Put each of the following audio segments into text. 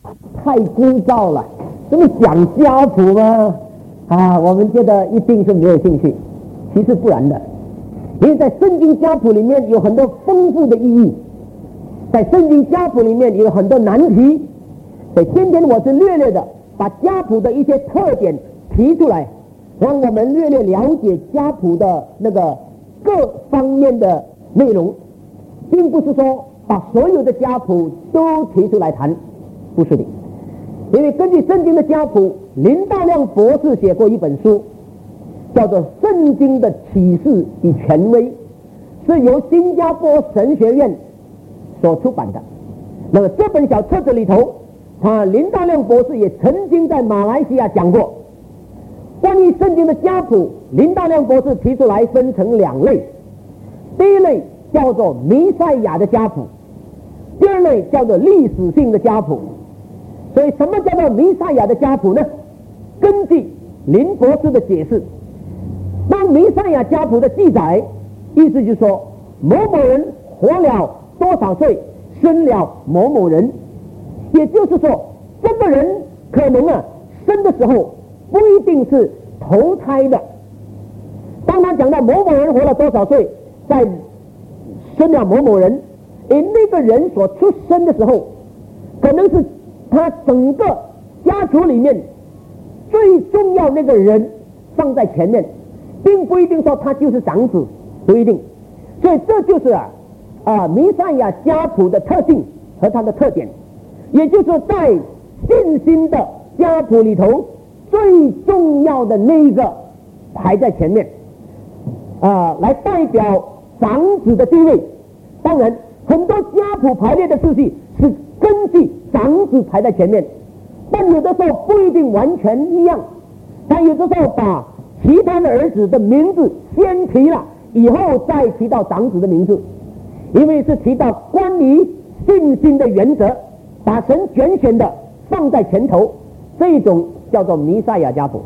太枯燥了，这么讲家谱吗？我们觉得一定是没有兴趣。其实不然的，因为在圣经家谱里面有很多丰富的意义，在圣经家谱里面有很多难题，所以今天我是略略的把家谱的一些特点提出来，让我们略略了解家谱的那个各方面的内容，并不是说把所有的家谱都提出来谈，不是的。因为根据圣经的家谱，林大亮博士写过一本书，叫做《圣经的启示与权威》，是由新加坡神学院所出版的。那么这本小册子里头，林大亮博士也曾经在马来西亚讲过关于圣经的家谱。林大亮博士提出来分成两类，第一类叫做弥赛亚的家谱，第二类叫做历史性的家谱。所以什么叫做弥赛亚的家谱呢？根据林博士的解释，当弥赛亚家谱的记载，意思就是说某某人活了多少岁，生了某某人，也就是说这个人可能生的时候不一定是投胎的。当他讲到某某人活了多少岁，再生了某某人，那个人所出生的时候，可能是他整个家族里面最重要那个人放在前面，并不一定说他就是长子，不一定。所以这就是弥赛亚家谱的特性和它的特点，也就是在信心的家谱里头最重要的那一个排在前面，来代表长子的地位。当然很多家谱排列的次序是根据长子排在前面，但有的时候不一定完全一样，他有的时候把其他的儿子的名字先提了，以后再提到长子的名字，因为是提到关于信心的原则，把神拣选的放在前头，这种叫做弥赛亚家谱。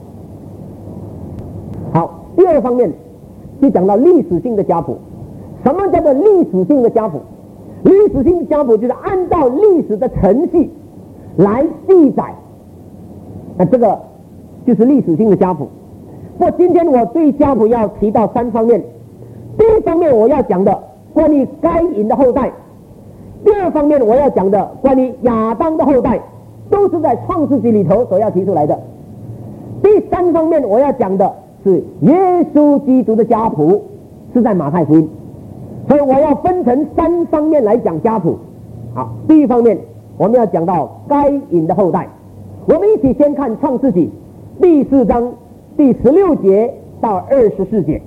好，第二方面就讲到历史性的家谱。什么叫做历史性的家谱？历史性的家谱就是按照历史的程序来记载，那这个就是历史性的家谱。不过今天我对家谱要提到三方面。第一方面我要讲的关于该隐的后代，第二方面我要讲的关于亚当的后代，都是在创世纪里头所要提出来的。第三方面我要讲的是耶稣基督的家谱，是在马太福音。所以我要分成三方面来讲家谱。好，第一方面我们要讲到该隐的后代。我们一起先看创世纪第4章第16节到24节。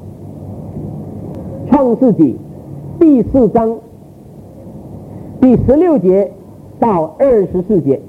创世纪第4章第16节到24节。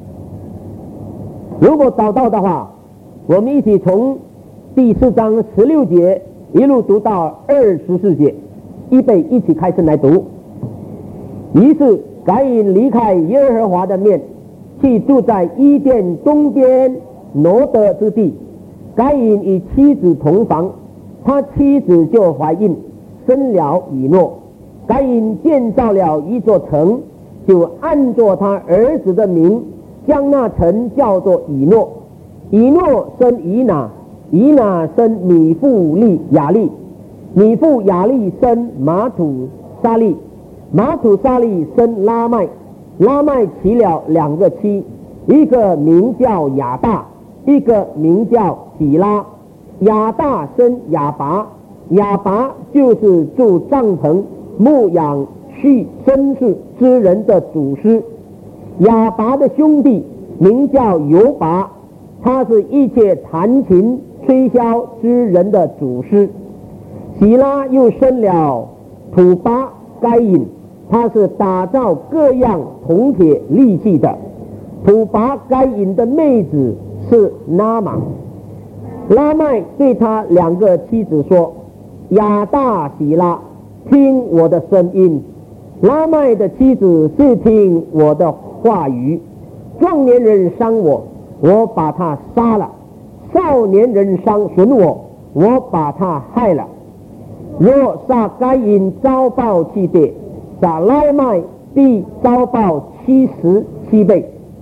如果找到的话，我们一起从第4章16节一路读到24节，预备一起开声来读。于是该隐离开耶和华的面，去住在伊甸东边挪得之地。该隐与妻子同房，他妻子就怀孕，生了以诺。该隐建造了一座城，就按着他儿子的名，将那城叫做以诺。以诺生以拿，以拿生米富利亚利，米富亚利生马土沙利，马土沙利生拉麦，拉麦娶了2个妻，一个名叫亚大，一个名叫喜拉。亚大生亚拔，亚拔就是住帐篷牧养畜牲畜之人的祖师。亚拔的兄弟名叫犹拔，他是一切弹琴吹箫之人的祖师。喜拉又生了土巴该隐，他是打造各样铜铁利器的。土巴该隐的妹子是拉玛。拉麦对他2个妻子说：亚大喜拉，听我的声音。拉麦的妻子是听我的话语。壮年人伤我，我把他杀了；少年人伤损我，我把他害了。若杀该隐遭报7倍，杀拉麦必遭报77倍。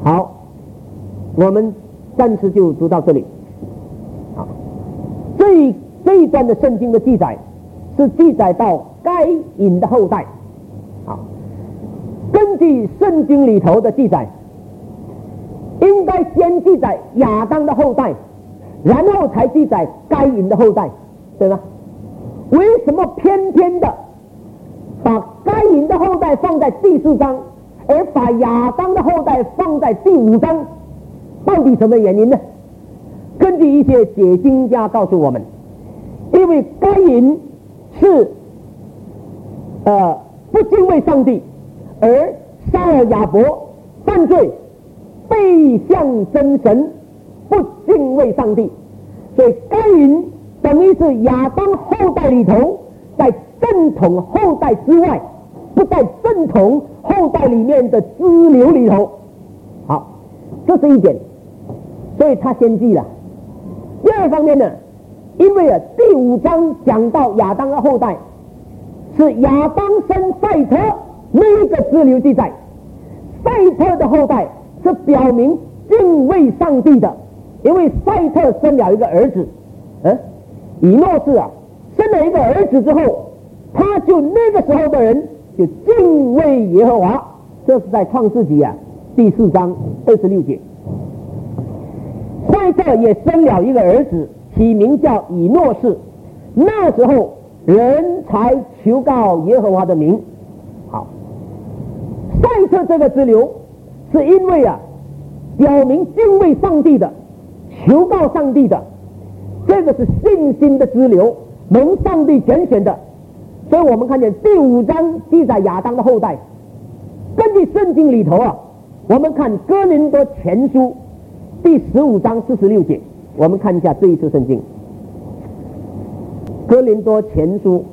好，我们暂时就读到这里。好，这一段的圣经的记载是记载到该隐的后代。好，根据圣经里头的记载，应该先记载亚当的后代，然后才记载该隐的后代，对吗？为什么偏偏的把该隐的后代放在第4章，而把亚当的后代放在第5章？到底什么原因呢？根据一些解经家告诉我们，因为该隐是不敬畏上帝，而杀了亚伯，犯罪，背向真神，不敬畏上帝，所以该隐等于是亚当后代里头在正统后代之外，不在正统后代里面的支流里头。好，这是一点，所以他先记了。第二方面呢，因为第5章讲到亚当的后代是亚当生赛特那一个支流记载，赛特的后代是表明敬畏上帝的，因为赛特生了一个儿子，以诺士生了一个儿子之后，他就那个时候的人就敬畏耶和华，这是在创世纪第4章26节。赛特也生了一个儿子，起名叫以诺士，那时候人才求告耶和华的名。好，赛特这个支流是因为表明敬畏上帝的，求告上帝的，这个是信心的支流，蒙上帝拣选的。所以我们看见第5章记载亚当的后代。根据圣经里头我们看哥林多前书第15章46节，我们看一下这一次圣经。哥林多前书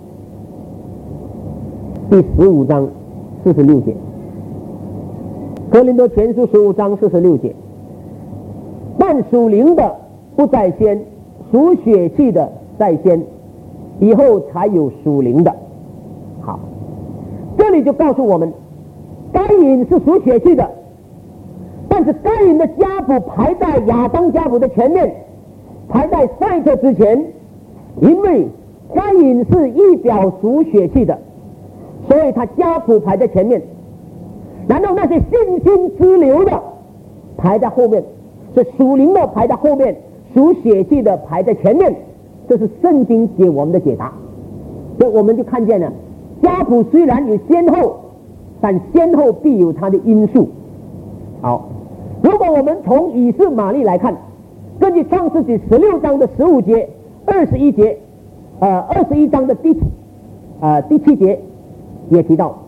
第15章46节，哥林多前书15章46节，但属灵的不在先，属血气的在先，以后才有属灵的。好，这里就告诉我们，该隐是属血气的，但是该隐的家谱排在亚当家谱的前面，排在赛特之前，因为该隐是一表属血气的，所以他家谱排在前面，然后那些信心支流的排在后面，是属灵的排在后面，属血气的排在前面。这是圣经给我们的解答。所以我们就看见了，家谱虽然有先后，但先后必有它的因素。好，如果我们从以斯玛利来看，根据创世纪16章的15节、21节，21章的第7节也提到，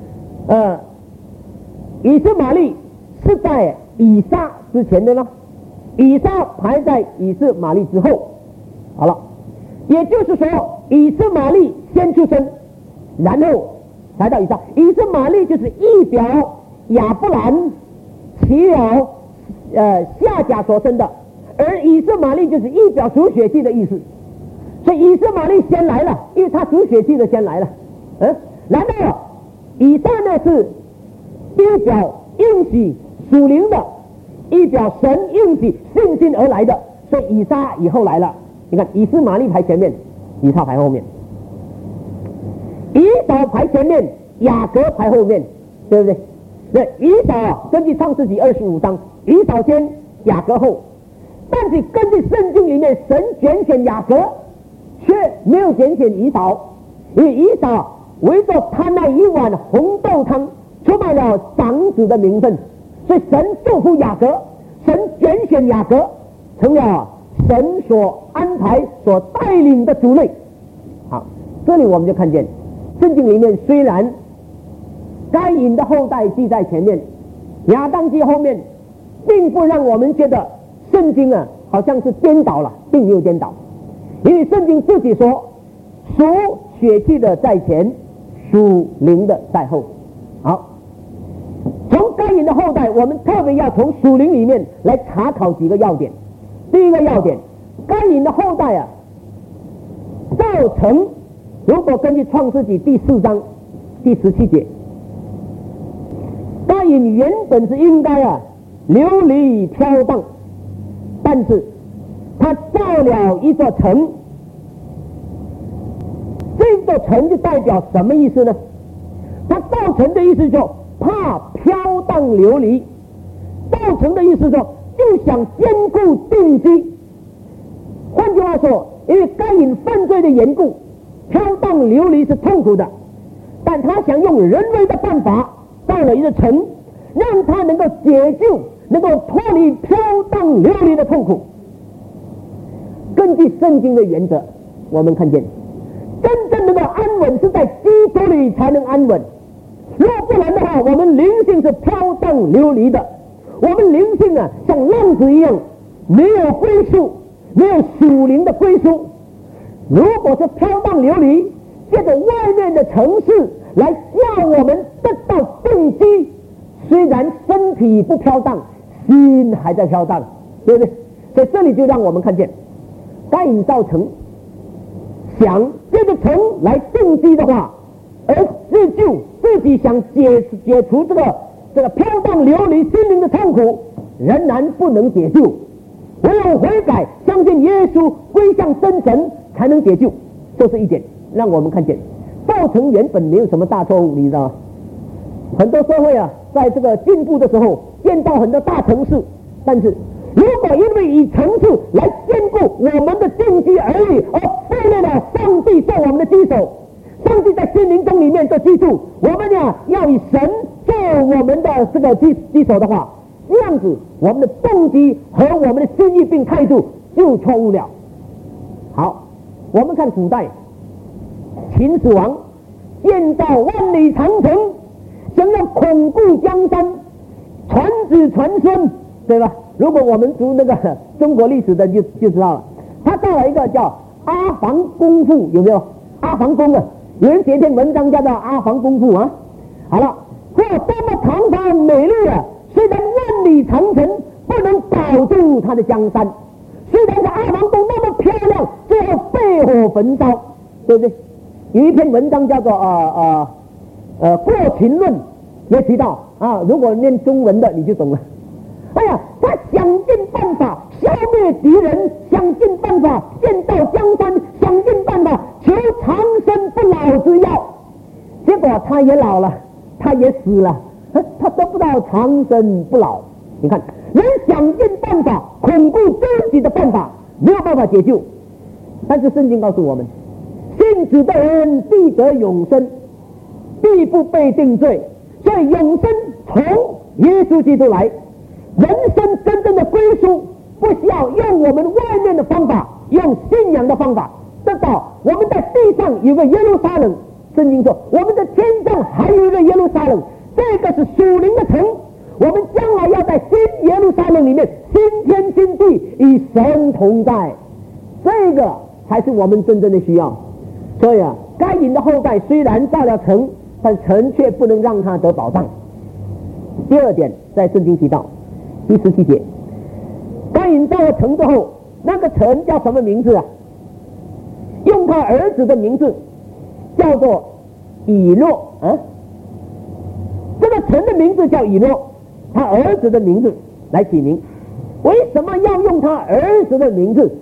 以斯玛利是在以撒之前的呢，以撒排在以斯玛利之后。好了，也就是说以斯玛利先出生，然后来到以撒。以斯玛利就是一表亚伯兰起了夏甲所生的，而以斯玛利就是一表属血气的意思。所以以斯玛利先来了，因为他属血气的先来了。然后以撒呢是一表应许属灵的，一表神应许信心而来的，所以以撒以后来了。你看，以斯玛利排前面，以撒排后面，以扫排前面，雅各排后面，对不对？对，以扫根据创世纪25章，以扫先，雅各后。但是根据圣经里面，神拣选雅各，却没有拣选以扫，因为以扫唯独他那一碗红豆汤出卖了长子的名分，所以神祝福雅各，神拣选雅各成了神所安排所带领的族类。好，这里我们就看见圣经里面虽然该隐的后代记在前面，亚当记后面，并不让我们觉得圣经好像是颠倒了，并没有颠倒，因为圣经自己说属血气的在前，属灵的在后。好，从该隐的后代，我们特别要从属灵里面来查考几个要点。第一个要点，该隐的后代造成，如果根据创世纪第4章第17节，该隐原本是应该流离飘荡，但是他造了一座城。这座城就代表什么意思呢？他造城的意思就怕飘荡流离，造城的意思说就想坚固定基。换句话说，因为该隐犯罪的缘故，飘荡流离是痛苦的，但他想用人为的办法造了一个城，让他能够解救，能够脱离飘荡流离的痛苦。根据圣经的原则，我们看见真正能够安稳是在基督里才能安稳，若不然的话，我们灵性是飘荡流离的，我们灵性啊像浪子一样，没有归宿，没有属灵的归宿。如果是飘荡流离，借着外面的城市来叫我们得到定基，虽然身体不飘荡，心还在飘荡，对不对？所以这里就让我们看见，该隐造城，想借着城来定基的话，而自救自己想解除这个飘荡流离心灵的痛苦，仍然不能解救。唯有悔改，相信耶稣，归向真神，才能解救。这是一点，让我们看见造城原本没有什么大错误，你知道吗？很多社会啊，在这个进步的时候，见到很多大城市，但是如果因为以城市来兼顾我们的定基而已，而忽略了上帝做我们的基手，上帝在心灵中里面做基础，我们呀要以神做我们的这个基手的话，这样子我们的动机和我们的心意并态度就错误了。好，我们看古代秦始皇建造万里长城，想要巩固江山，传子传孙，对吧？如果我们读那个中国历史的就知道了，他造了一个叫阿房宫赋，有没有？阿房宫啊，有人写一篇文章叫做阿房宫赋啊。好了，这多么堂堂美丽啊！虽然万里长城不能保住他的江山，虽然是阿房宫那么漂亮，最后被火焚烧，对不对？有一篇文章叫做过秦论，也提到啊，如果念中文的你就懂了。哎呀，他想尽办法消灭敌人，想尽办法建造江山，想尽办法求长生不老之药，结果他也老了，他也死了，他得不到长生不老。你看，人想尽办法巩固自己的办法，没有办法解救。但是圣经告诉我们，信主的人必得永生，必不被定罪。所以永生从耶稣基督来，人生真正的归属不需要用我们外面的方法，用信仰的方法得到。我们在地上有个耶路撒冷，圣经说我们的天上还有一个耶路撒冷，这个是属灵的城，我们将来要在新耶路撒冷里面新天新地与神同在，这个才是我们真正的需要。所以啊，该隐的后代虽然造了城，但城却不能让他得保障。第二点，在圣经提到第17节，该隐造了城之后，那个城叫什么名字啊？用他儿子的名字叫做以诺啊。这个城的名字叫以诺，他儿子的名字来起名。为什么要用他儿子的名字？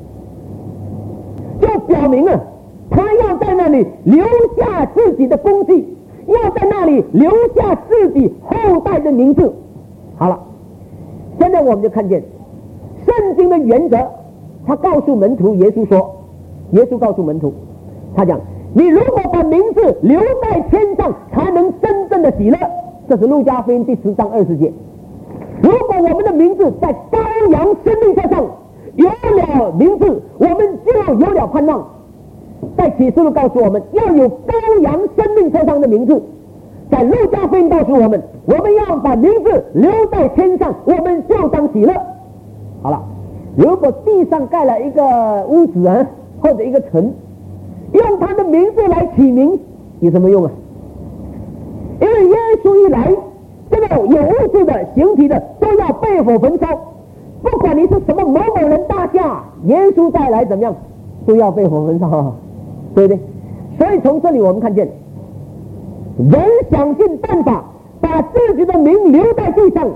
就表明了他要在那里留下自己的功绩，要在那里留下自己后代的名字。好了，现在我们就看见圣经的原则，他告诉门徒，耶稣告诉门徒，他讲，你如果把名字留在天上，才能真正的喜乐。这是路加福音第10章20节。如果我们的名字在羔羊生命册上有了名字，我们就有了盼望。在启示录告诉我们要有羔羊生命册上的名字，在路加福音告诉我们，我们要把名字留在天上，我们就当喜乐。好了，如果地上盖了一个屋子啊，或者一个城，用他的名字来起名有什么用啊？因为耶稣一来，这个有物质的形体的都要被火焚烧，不管你是什么某某人大厦，耶稣再来怎么样都要被火焚烧，对不对？所以从这里我们看见，人想尽办法把自己的名留在地上，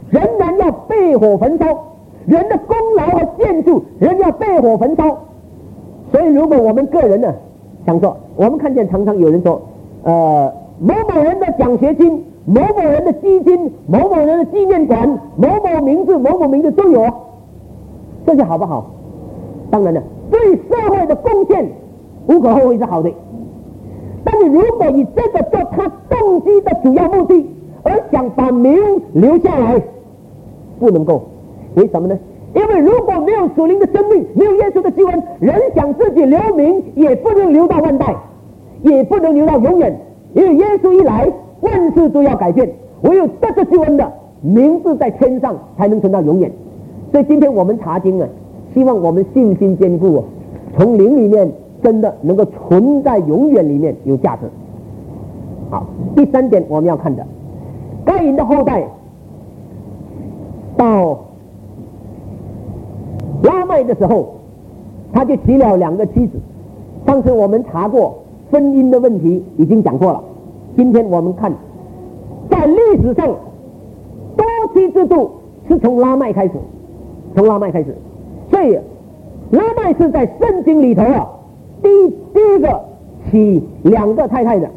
仍然要被火焚烧，人的功劳和建筑仍要被火焚烧。所以如果我们个人呢，想说，我们看见常常有人说，某某人的奖学金、某某人的基金、某某人的纪念馆、某某名字、某某名字都有，这些好不好？当然了，对社会的贡献无可厚非是好的。但是如果以这个做他动机的主要目的，而想把名留下来，不能够。为什么呢？因为如果没有属灵的生命，没有耶稣的救恩，人想自己留名，也不能留到万代，也不能留到永远。因为耶稣一来，万事都要改变，唯有这个救恩的名字在天上，才能存到永远。所以今天我们查经啊，希望我们信心坚固，从灵里面真的能够存在永远里面有价值。好，第三点我们要看的，该隐的后代到拉麦的时候，他就娶了2个妻子。上次我们查过婚姻的问题，已经讲过了。今天我们看，在历史上多妻制度是从拉麦开始，从拉麦开始。所以拉麦是在圣经里头啊，第一个娶2个太太的。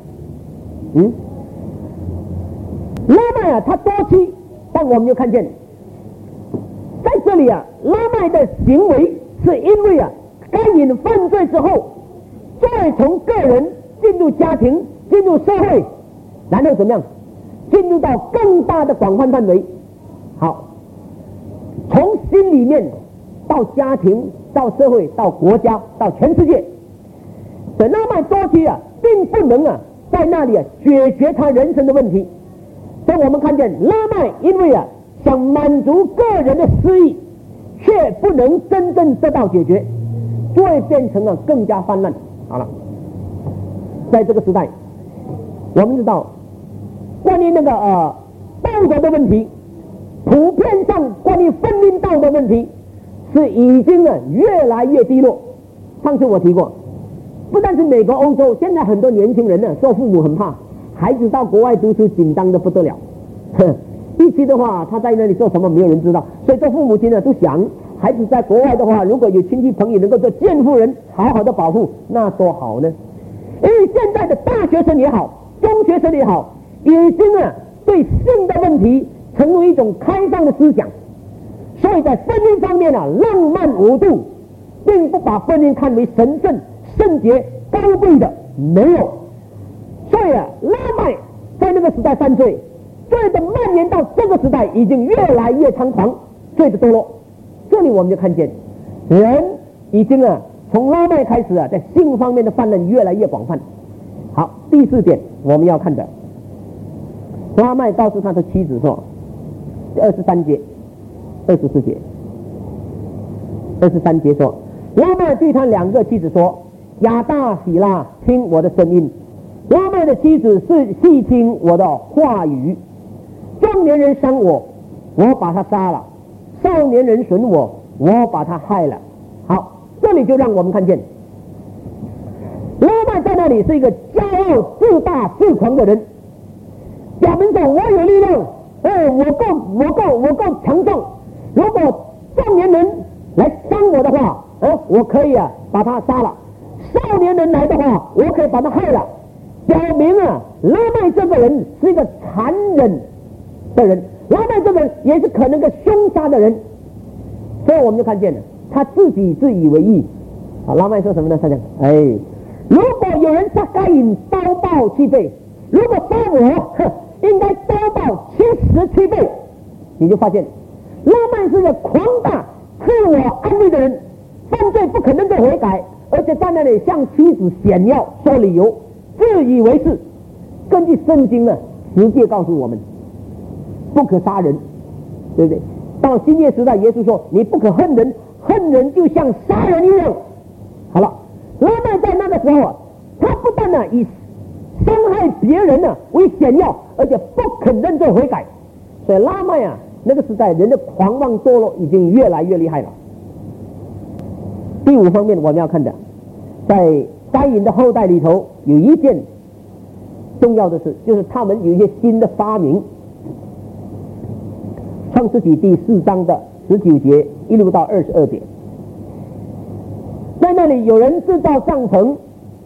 拉麦啊，他多妻，但我们就看见在这里啊，拉麦的行为是因为啊，该隐犯罪之后，再从个人进入家庭，进入社会，然后怎么样，进入到更大的广泛范围。好，从心里面到家庭，到社会，到国家，到全世界。所以拉麦多妻啊，并不能啊在那里啊解决他人生的问题。所以我们看见拉麦因为啊想满足个人的私意，却不能真正得到解决，就会变成了更加泛滥。好了，在这个时代，我们知道关于那个道德的问题，普遍上关于婚姻道德问题是已经越来越低落。上次我提过，不但是美国、欧洲，现在很多年轻人呢，做父母很怕孩子到国外读书，紧张的不得了。一期的话，他在那里做什么，没有人知道。所以做父母亲呢，都想孩子在国外的话，如果有亲戚朋友能够做监护人，好好的保护，那多好呢。因为现在的大学生也好，中学生也好，已经对性的问题成为一种开放的思想。所以在婚姻方面浪漫无度，并不把婚姻看为神圣、圣洁、高贵的，没有。所以拉麦在那个时代犯罪，罪的蔓延到这个时代，已经越来越猖狂，罪的堕落。这里我们就看见，人已经从拉麦开始在性方面的泛滥越来越广泛。好，第4点我们要看的，拉麦告诉他的妻子说，23节、24节，23节说，拉麦对他2个妻子说：“亚大喜拉，听我的声音。”拉麦的妻子是细听我的话语。壮年人伤我，我把他杀了；少年人损我，我把他害了。好，这里就让我们看见，拉麦在那里是一个骄傲、自大、自狂的人，表明说我有力量，我够强壮。如果壮年人来伤我的话，我可以把他杀了；少年人来的话，我可以把他害了。表明拉麦这个人是一个残忍的人，拉麦这个人也是可能个凶杀的人。所以我们就看见了，他自己自以为义。拉麦说什么呢？他讲：如果有人杀该隐，刀报7倍；如果杀我，应该刀报77倍。你就发现，拉麦是个狂大、自我安慰的人，犯罪不可能够悔改，而且在那里向妻子显耀说理由，自以为是。根据圣经直接告诉我们，不可杀人，对不对？到新约时代，耶稣说你不可恨人，恨人就像杀人一样。好了，拉麦在那个时候他不但以伤害别人为显耀，而且不肯认罪悔改。所以拉麦那个时代人的狂妄堕落已经越来越厉害了。第5方面我们要看的，在该隐的后代里头有一件重要的事，就是他们有一些新的发明。 创世纪第4章的19节一路到22节，在那里有人制造帐篷，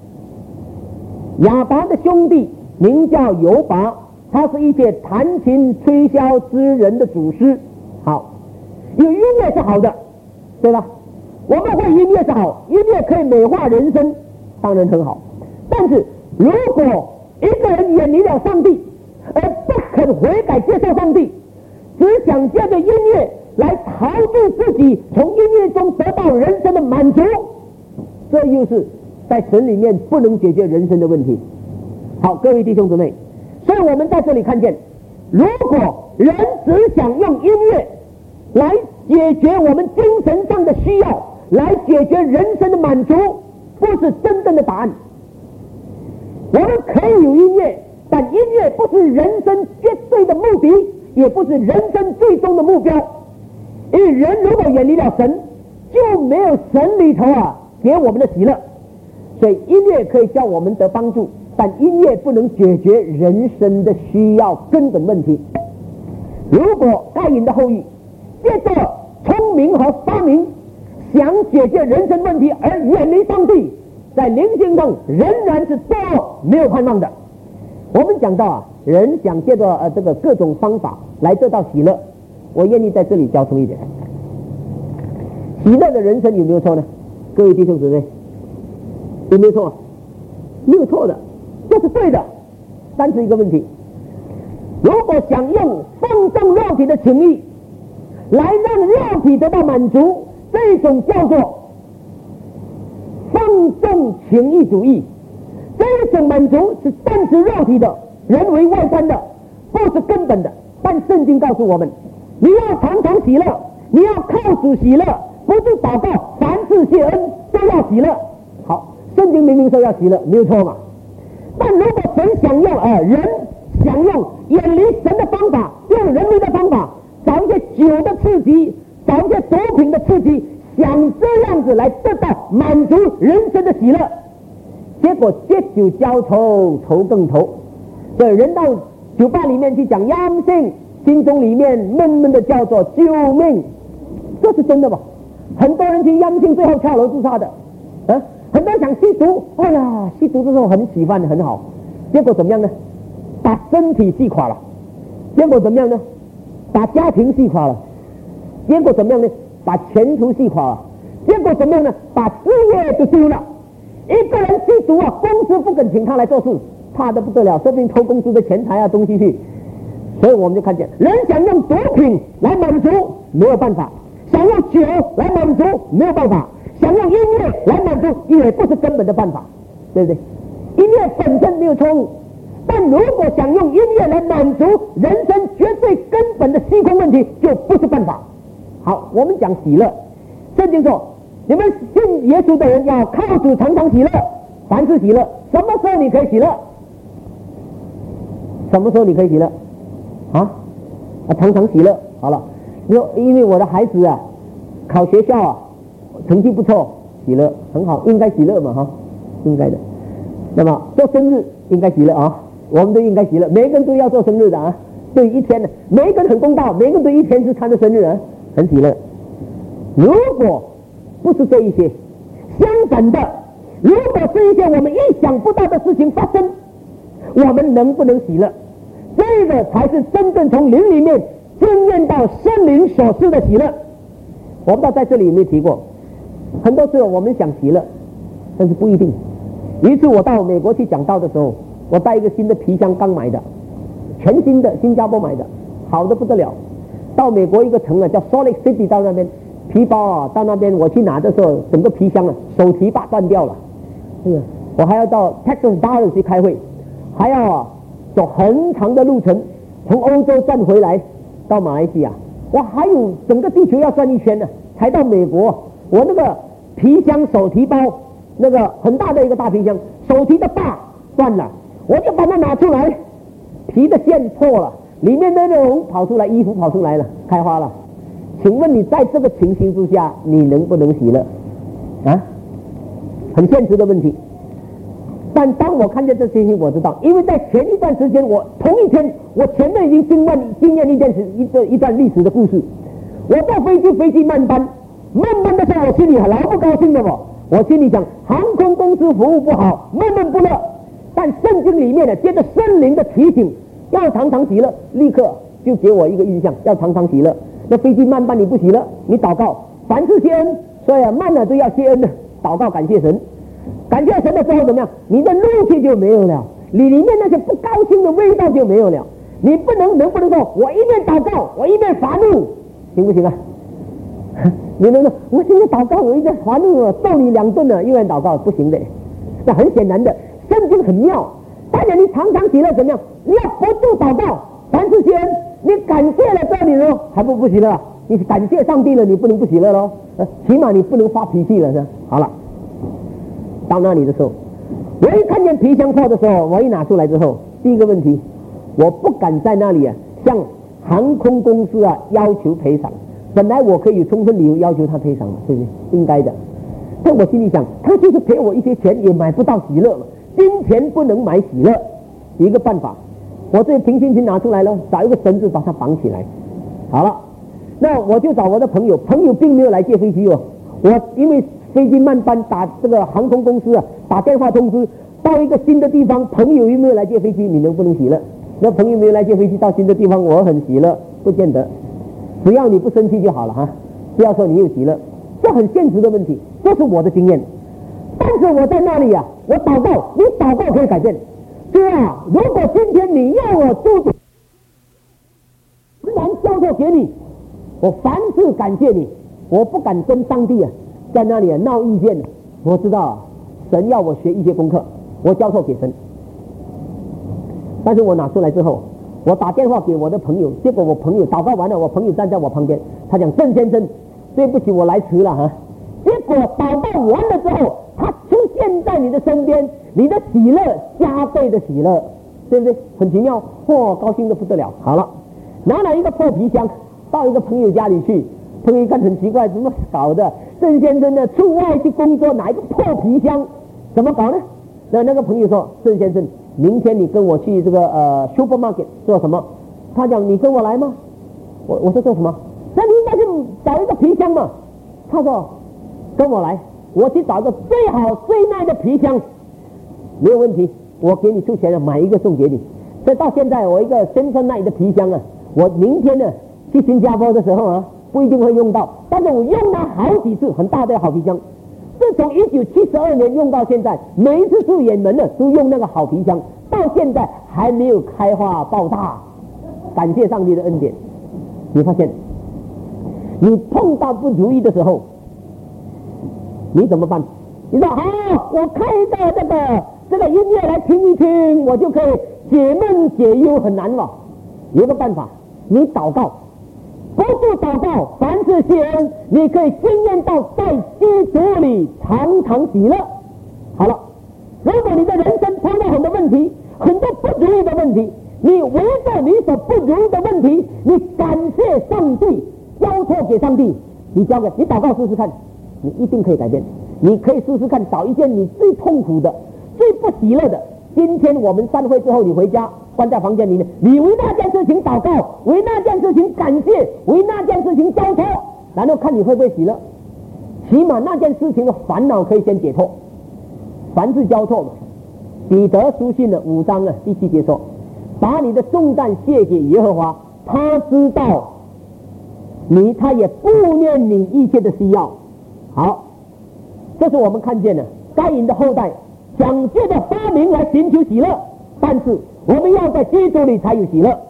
亚拔的兄弟名叫犹拔，他是一切弹琴吹箫之人的祖师。好，有音乐是好的，对吧？我们会音乐是好，音乐可以美化人生，当然很好。但是如果一个人远离了上帝，而不肯悔改接受上帝，只想借着音乐来逃避自己从音乐中得到人生的满足，这又是在神里面不能解决人生的问题。好，各位弟兄姊妹，所以我们在这里看见，如果人只想用音乐来解决我们精神上的需要，来解决人生的满足，不是真正的答案。我们可以有音乐，但音乐不是人生绝对的目的，也不是人生最终的目标。因为人如果远离了神，就没有神里头给我们的喜乐。所以音乐可以叫我们得帮助，但音乐不能解决人生的需要根本问题。如果该隐的后裔借着聪明和发明想解决人生问题而远离上帝，在灵性上仍然是罪恶没有盼望的。我们讲到人想借着这个各种方法来得到喜乐，我愿意在这里交出一点，喜乐的人生有没有错呢？各位弟兄姊妹，有没有错？没有错的，这是对的。但是一个问题，如果想用放纵肉体的情欲来让肉体得到满足，这种叫做放纵情欲主义。这种满足是暂时肉体的，人为外观的，不是根本的。但圣经告诉我们，你要常常喜乐，你要靠主喜乐，不是祷告，凡事谢恩，都要喜乐。好，圣经明明说要喜乐，没有错嘛。但如果神想用人想用远离神的方法，用人为的方法，找一些酒的刺激，找一些毒品的刺激，想这样子来得到满足人生的喜乐，结果借酒浇愁，愁更愁。对，人到酒吧里面去讲阳性，心中里面闷闷的叫做救命，这是真的吧？很多人去阳性，最后跳楼自杀的，很多人想吸毒，哎呀，吸毒的时候很喜欢很好，结果怎么样呢？把身体击垮了。结果怎么样呢？把家庭击垮了。结果怎么样呢？把前途击垮了。结果怎么样呢？把事业都丢了。一个人吸毒公司不肯请他来做事，怕得不得了，说不定偷公司的钱财东西去。所以我们就看见，人想用毒品来满足没有办法，想用酒来满足没有办法，想用音乐来满足也不是根本的办法，对不对？音乐本身没有错误，但如果想用音乐来满足人生绝对根本的虚空问题，就不是办法。好，我们讲喜乐，圣经说你们信耶稣的人要靠主常常喜乐，凡事喜乐。什么时候你可以喜乐？什么时候你可以喜乐？常常喜乐。好了，因为我的孩子考学校成绩不错，喜乐很好，应该喜乐嘛应该的。那么做生日应该喜乐我们都应该喜乐，每个人都要做生日的对一天的，每一个人很公道，每个人都一天是他的生日很喜乐。如果不是这一些，相反的，如果是一些我们意想不到的事情发生，我们能不能喜乐？这个才是真正从灵里面经验到圣灵所赐的喜乐。我不知道在这里有没有提过，很多时候我们想喜乐，但是不一定。有一次我到美国去讲道的时候，我带一个新的皮箱，刚买的，全新的，新加坡买的，好的不得了。到美国一个城叫 Salt Lake City， 到那边皮包到那边我去拿的时候，整个皮箱手提把断掉了。我还要到 Texas Dallas 去开会，还要走很长的路程，从欧洲转回来到马来西亚，我还有整个地球要转一圈呢，才到美国。我那个皮箱手提包，那个很大的一个大皮箱，手提的把断了，我就把它拿出来，皮的线破了，里面的内容跑出来，衣服跑出来了，开花了。请问你在这个情形之下，你能不能喜乐？很现实的问题。 但当我看见这星星，我知道，因为在前一段时间，我同一天，我前面已经经验一段历史的故事。我坐飞机慢班的时候，我心里老不高兴的我心里想，航空公司服务不好，闷不乐。但圣经里面呢，接着圣灵的提醒，要常常喜乐，立刻就给我一个印象，要常常喜乐。那飞机慢班你不喜乐，你祷告，凡事谢恩，所以慢了都要谢恩的，祷告感谢神。感谢神的时候怎么样？你的怒气就没有了，你里面那些不高兴的味道就没有了。你能不能说，我一面祷告，我一面发怒，行不行啊？你能说，我现在祷告，我一边发怒，揍你2顿了，一边祷告，不行的。那很显然的，圣经很妙。当然你常常喜乐怎么样？你要不住祷告，凡事谢恩，你感谢了之后，你说还不喜乐？你感谢上帝了，你不能不喜乐咯。起码你不能发脾气了，是吧？好了。到那里的时候，我一看见皮箱扣的时候，我一拿出来之后，第一个问题，我不敢在那里向航空公司要求赔偿。本来我可以充分理由要求他赔偿，对不对？应该的。但我心里想，他就是赔我一些钱，也买不到喜乐嘛。金钱不能买喜乐，一个办法，我这平心镜拿出来了，找一个绳子把它绑起来。好了，那我就找我的朋友并没有来借飞机我因为飞机慢班，打这个航空公司打电话通知到一个新的地方，朋友有没有来借飞机？你能不能喜乐？那朋友没有来借飞机到新的地方，我很喜乐，不见得。只要你不生气就好了哈，不要说你有喜乐，这很现实的问题，这是我的经验。但是我在那里我祷告，你祷告可以改变。主啊，如果今天你要我做然交托给你，我凡事感谢你，我不敢跟上帝在那里闹意见。我知道神要我学一些功课，我交托给神。但是我拿出来之后，我打电话给我的朋友，结果我朋友祷告完了，我朋友站在我旁边，他讲，郑先生，对不起，我来迟了结果祷告完了之后，他出现在你的身边，你的喜乐加倍的喜乐，对不对？很奇妙，高兴的不得了。好了，拿了一个破皮箱到一个朋友家里去，朋友一看很奇怪，怎么搞的？郑先生呢出外去工作，拿一个破皮箱，怎么搞呢？那个朋友说，郑先生，明天你跟我去这个supermarket 做什么？他讲，你跟我来吗？我说做什么？那你应该去找一个皮箱嘛。他说跟我来，我去找一个最好最耐的皮箱，没有问题，我给你出钱了，买一个送给你。所以到现在我一个深深耐的皮箱我明天呢去新加坡的时候不一定会用到，但是我用了好几次，很大的好皮箱。自从1972年用到现在，每一次出远门都用那个好皮箱，到现在还没有开花爆大，感谢上帝的恩典。你发现你碰到不如意的时候你怎么办？你说好，我开到这个音乐来听一听，我就可以解闷解忧，很难了。有个办法，你祷告，不住祷告，凡事谢恩，你可以经验到在基督里常常喜乐。好了，如果你的人生碰到很多问题，很多不如意的问题，你围着你所不如意的问题，你感谢上帝，交托给上帝，你祷告试试看，你一定可以改变。你可以试试看，找一件你最痛苦的、最不喜乐的。今天我们散会之后，你回家关在房间里面，你为那件事情祷告，为那件事情感谢，为那件事情交托，然后看你会不会喜乐。起码那件事情的烦恼可以先解脱。凡事交托嘛。彼得书信的5章第7节说，把你的重担卸给耶和华，他知道他也不念你一切的需要。好，这是我们看见的该隐的后代想借着发明来寻求喜乐，但是我们要在基督里才有喜乐。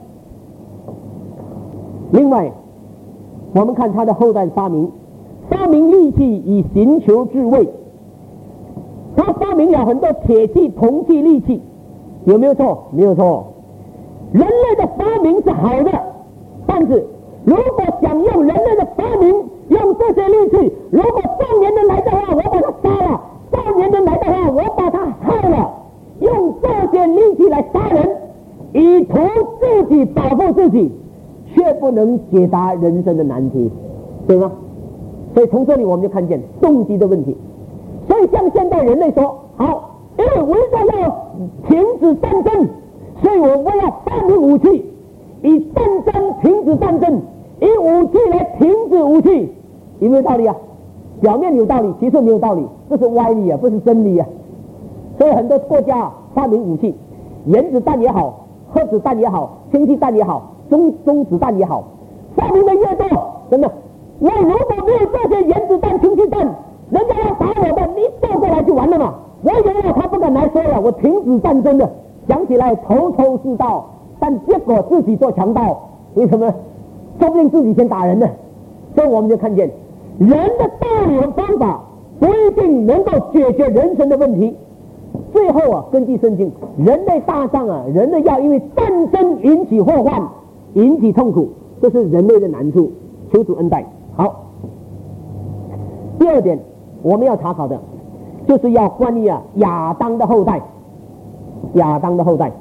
另外我们看他的后代发明利器以寻求智慧，他发明了很多铁器、铜器、利器，有没有错？没有错。人类的发明是好的，但是如果想用人类的发明，用这些利器，如果少年人来的话，我把他杀了；少年人来的话，我把他害了。用这些利器来杀人，以图自己保护自己，却不能解答人生的难题，对吗？所以从这里我们就看见动机的问题。所以像现代人类说，好， 因为为了要停止战争，所以我要发明武器，以战争停止战争，以武器来停止武器，有没有道理啊？表面有道理，其实没有道理，这是歪理啊，不是真理啊。所以很多国家发明武器，原子弹也好，核子弹也好，氢气弹也好，中子弹也好，发明的越多，真的，我如果没有这些原子弹、氢气弹，人家要打我的，你倒过来就完了嘛。我以为他不敢来说了，我停止战争的，想起来头头是道，但结果自己做强盗，为什么？说不定自己先打人呢。所以我们就看见，人的道理和方法不一定能够解决人生的问题。最后啊，根据圣经，人类大上啊，人类要因为战争引起祸患，引起痛苦，这是人类的难处。求主恩待。好，第二点我们要查考的，就是要关于亚当的后代。亚当的后代，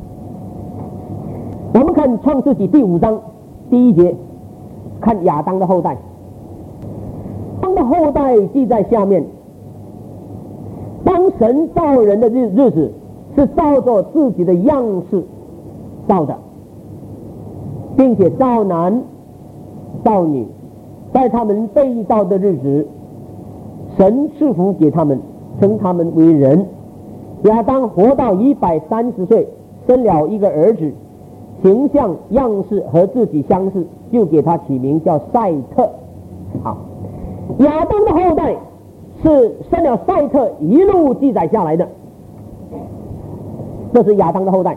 我们看创世纪第5章第1节，看亚当的后代。当的后代记在下面。当神造人的日子，是照着自己的样式造的，并且造男造女，在他们被造的日子，神赐福给他们，称他们为人。亚当活到130岁，生了一个儿子，形象样式和自己相似，就给他起名叫赛特。好，亚当的后代是生了赛特一路记载下来的，这是亚当的后代。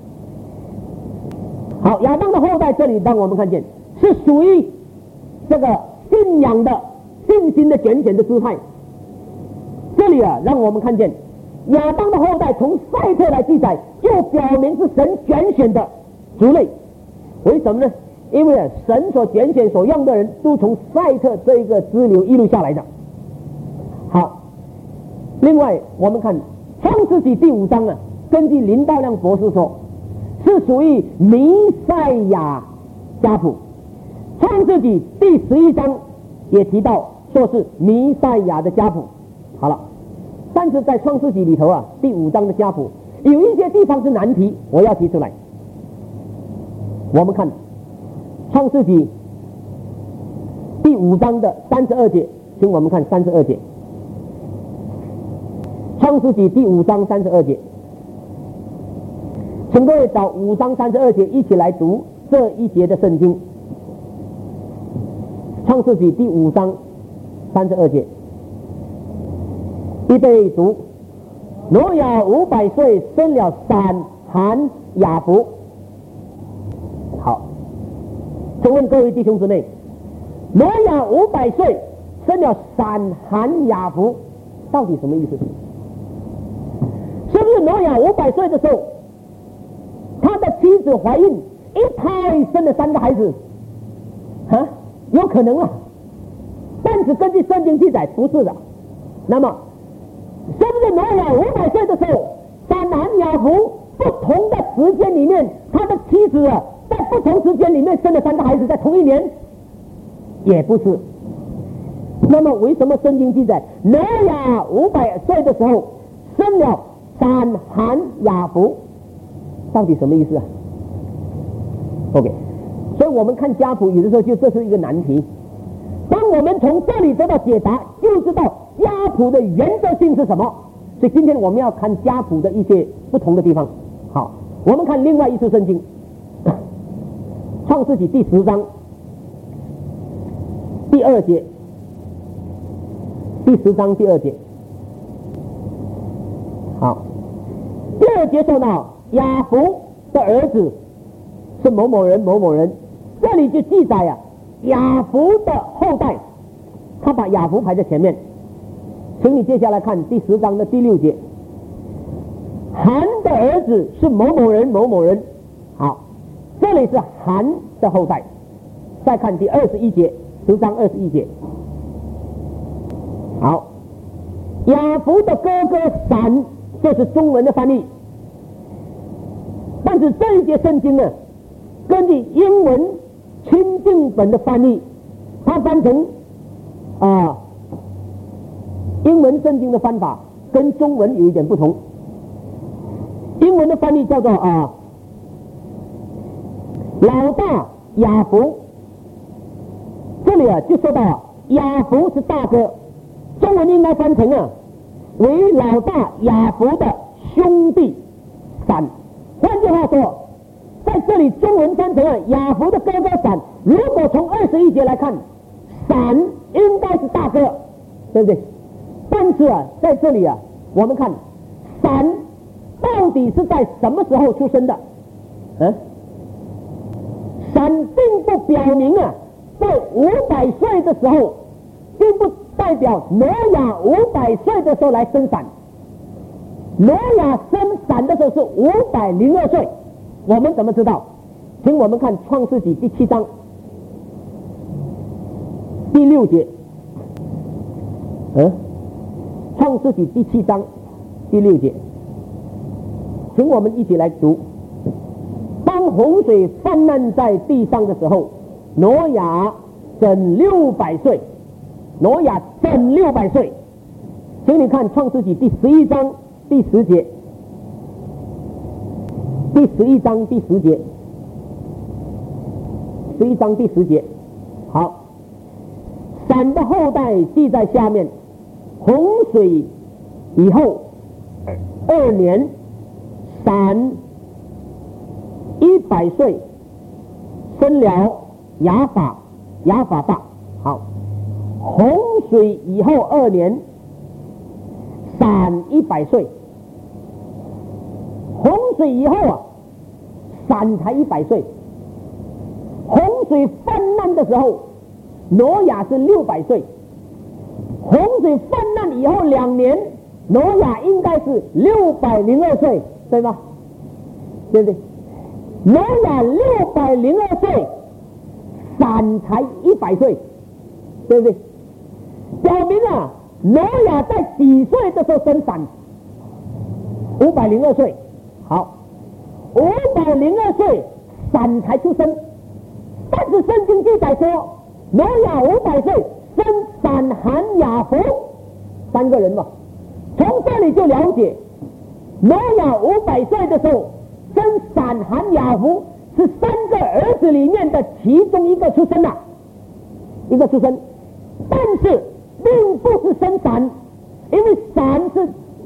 好，亚当的后代这里让我们看见是属于这个信仰的信心的拣选的支派。这里让我们看见亚当的后代从赛特来记载，就表明是神拣选的族类。为什么呢？因为神所拣选所用的人都从赛特这一个支流一路下来的。好，另外我们看创世纪第5章根据林道亮博士说，是属于弥赛亚家谱。创世纪第11章也提到说是弥赛亚的家谱。好了，但是在创世纪里头第5章的家谱有一些地方是难题，我要提出来。我们看创世纪第5章的32节，请我们看32节。创世纪第5章32节，请各位找5章32节一起来读这一节的圣经。创世纪第5章32节，预备读。挪亚500岁生了闪、含、雅弗。好，请问各位弟兄姊妹，挪亚500岁生了闪、含、雅弗，到底什么意思？是不是挪亚500岁的时候，他的妻子怀孕，一胎生了3个孩子？有可能但是根据圣经记载不是的。那么是不是挪亚500岁的时候，闪、含、雅弗不同的时间里面，他的妻子在不同时间里面生了3个孩子，在同一年？也不是。那么为什么圣经记载挪亚500岁的时候生了闪、含、雅弗？到底什么意思？OK， 所以我们看家谱有的时候就这是一个难题。当我们从这里得到解答，就知道家谱的原则性是什么。所以今天我们要看家谱的一些不同的地方。好，我们看另外一处圣经，创世纪第10章第2节，第10章第2节。好，第2节说到雅弗的儿子是某某人某某人，这里就记载雅弗的后代，他把雅弗排在前面。请你接下来看第10章的第6节，含的儿子是某某人某某人。好，这里是含的后代。再看第21节，10章21节。好，雅弗的哥哥闪，这是中文的翻译，但是这一节圣经根据英文钦定本的翻译，它翻成英文圣经的翻法， 跟中文有一点不同。英文的翻译叫做老大雅弗，这里就说到雅弗是大哥，中文应该翻成为老大雅弗的兄弟闪。换句话说，在这里中文翻成雅弗的哥哥闪。如果从21节来看，闪应该是大哥，对不对？但是在这里我们看闪到底是在什么时候出生的？闪并不表明在500岁的时候，并不代表挪亚500岁的时候来生闪。挪亚生闪的时候是502岁，我们怎么知道？请我们看创世纪第7章第6节。创世纪第7章第6节，请我们一起来读。当洪水泛滥在地上的时候，挪亚整600岁。挪亚整600岁。请你看创世纪第11章第10节。第11章第10节。11章第10节。好，闪的后代记在下面。洪水以后2年，闪100岁，生了亚法大。好，洪水以后2年，闪100岁。洪水以后闪才100岁。洪水泛滥的时候，挪亚是600岁。洪水泛滥以后2年，挪亚应该是602岁，对吗？对不对？挪亚602岁，闪才100岁，对不对？表明挪亚在几岁的时候生闪？502岁。好，502岁闪才出生。但是圣经记载说，挪亚500岁生闪、含、雅弗3个人嘛。从这里就了解，挪亚500岁的时候生闪、含、雅弗是3个儿子里面的其中一个出生一个出生。但是并不是生闪，因为闪是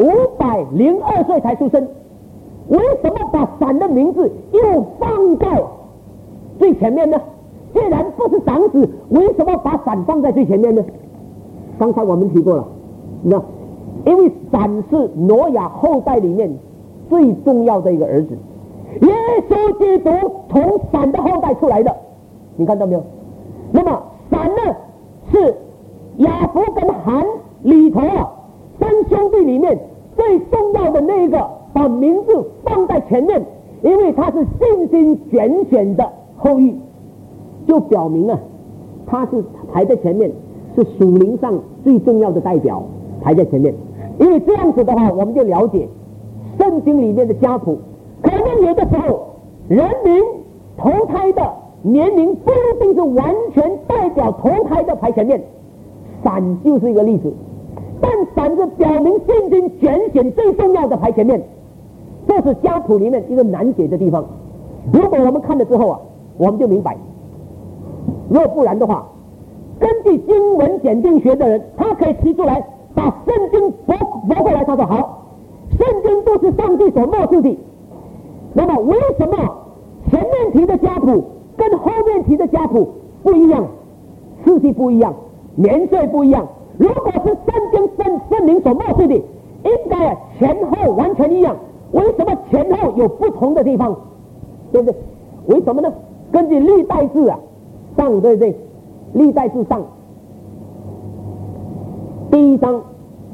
502岁才出生。为什么把闪的名字又放到最前面呢？既然不是长子，为什么把闪放在最前面呢？刚才我们提过了，因为闪是挪亚后代里面最重要的一个儿子，耶稣基督从闪的后代出来的，你看到没有？那么闪呢，是雅弗跟含里头3兄弟里面最重要的那一个，把名字放在前面，因为他是信心拣选的后裔，就表明他是排在前面，是属灵上最重要的代表，排在前面。因为这样子的话，我们就了解圣经里面的家谱，可能有的时候人民投胎的年龄不一定是完全代表投胎的排前面，闪就是一个例子。但闪是表明信心拣选最重要的排前面，这是家谱里面一个难解的地方。如果我们看了之后我们就明白。若不然的话，根据经文检定学的人，他可以提出来，把圣经驳过来，他说好，圣经都是上帝所默示的。那么为什么前面提的家谱跟后面提的家谱不一样？次序不一样，年岁不一样。如果是圣经圣灵所默示的，应该前后完全一样。为什么前后有不同的地方？对不对？为什么呢？根据历代志上，对不对？历代志上第1章，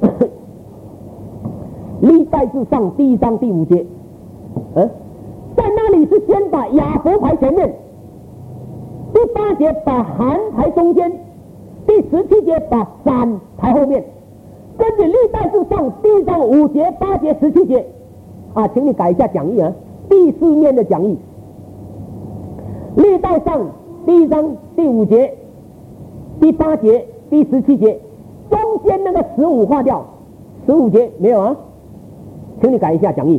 历代志上第1章第5节，在那里是先把雅弗排前面，第8节把含排中间，第17节把闪排后面。根据历代志上第1章5节、8节、17节请你改一下讲义第4面的讲义。历代上第1章第5节、第8节、第17节，中间那个15划掉， 15节没有啊？请你改一下讲义。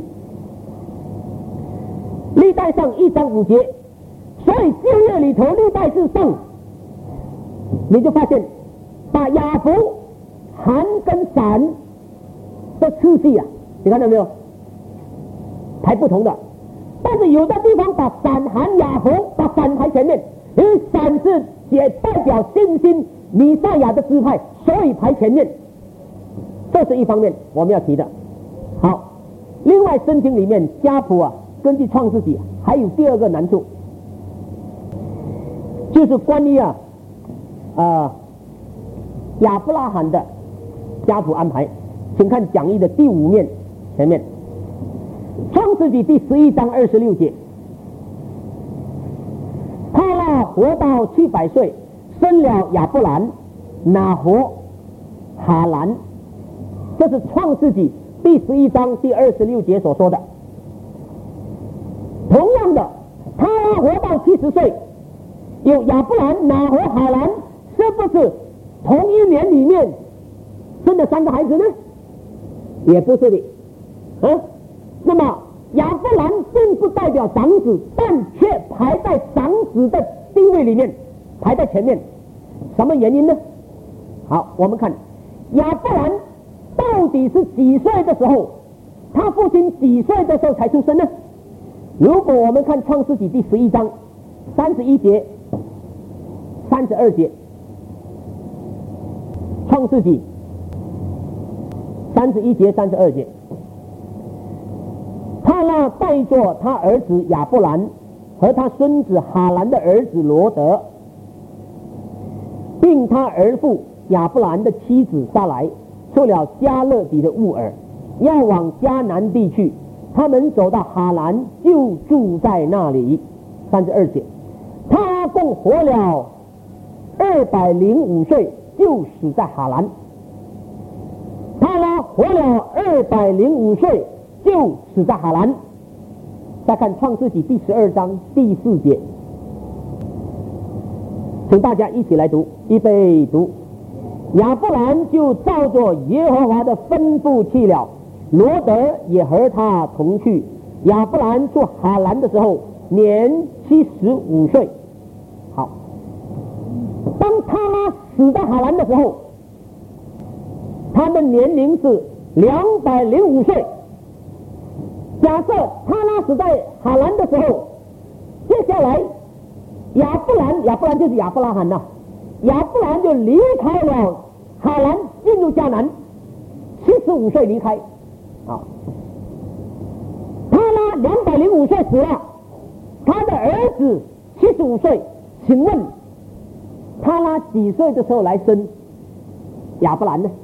历代上1章5节，所以旧约里头历代志上，你就发现把雅弗、含跟闪的次序啊，你看到没有？排不同的，但是有的地方把闪、含、雅弗把闪排前面，因为闪是也代表信心弥赛亚的支派，所以排前面。这是一方面我们要提的。好，另外圣经里面家谱啊，根据创世纪还有第二个难处，就是关于亚伯拉罕的家谱安排。请看讲义的第5面前面，创世纪第11章26节，他拉活到700岁，生了亚伯兰、拿活、哈兰。这是创世纪第11章第26节所说的。同样的，他拉活到70岁，有亚伯兰、拿活、哈兰，是不是同一年里面生的3个孩子呢？也不是的，那么亚伯兰并不代表长子，但却排在长子的地位里面，排在前面，什么原因呢？好，我们看亚伯兰到底是几岁的时候，他父亲几岁的时候才出生呢？如果我们看创世纪第11章31节、32节，创世纪31节、32节，他拉带着他儿子亚伯兰和他孙子哈兰的儿子罗德，并他儿父亚伯兰的妻子撒来，出了加勒底的乌尔，要往迦南地去。他们走到哈兰，就住在那里。32节，他共活了205岁，就死在哈兰。他拉活了205岁，就死在哈兰。再看创世纪第12章第4节，请大家一起来读，预备读。亚伯兰就照着耶和华的吩咐去了，罗德也和他同去。亚伯兰做哈兰的时候，年75岁。好，当他拉死在哈兰的时候，他的年龄是205岁。假设他拉死在哈兰的时候，接下来亚伯兰就是亚伯拉罕呐，亚伯兰就离开了哈兰，进入迦南，75岁离开。好，他拉205岁死了，他的儿子75岁。请问他拉几岁的时候来生亚伯兰呢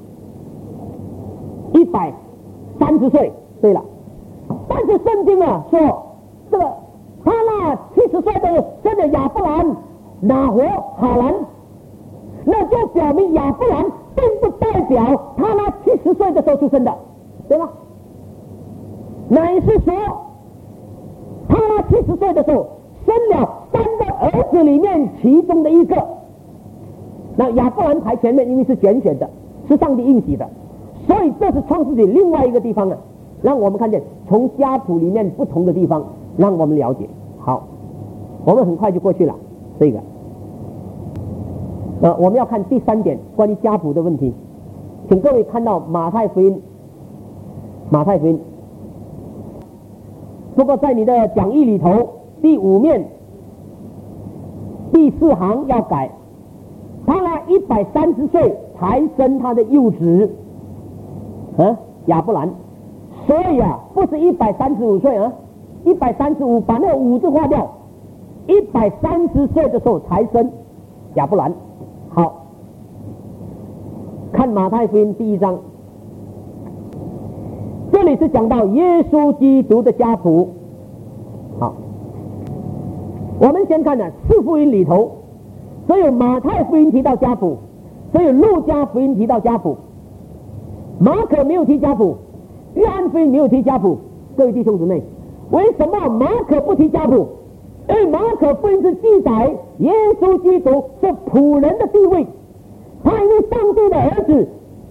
？130岁。对了，但是圣经啊说，这个他那70岁的生的亚伯兰、拿活、哈兰，那就表明亚伯兰并不代表他那70岁的时候出生的，对吧？乃是说他那70岁的时候生了3个儿子里面其中的一个。那亚伯兰排前面，因为是拣选的，是上帝应许的，所以这是创世纪另外一个地方啊，让我们看见从家谱里面不同的地方，让我们了解。好，我们很快就过去了这个。我们要看第3点关于家谱的问题，请各位看到马太福音。不过在你的讲义里头，第5面第4行要改，他那130岁才生他的幼子亚伯兰，所以啊不是135岁啊，135把那个5字划掉，130岁的时候才生亚伯兰。好，看马太福音第1章，这里是讲到耶稣基督的家谱。好，我们先看4福音里头，只有马太福音提到家谱，只有路加福音提到家谱，马可没有提家谱，约翰福音没有提家谱。各位弟兄姊妹，为什么马可不提家谱？因为马可福音是记载耶稣基督是仆人的地位，他因为上帝的儿子，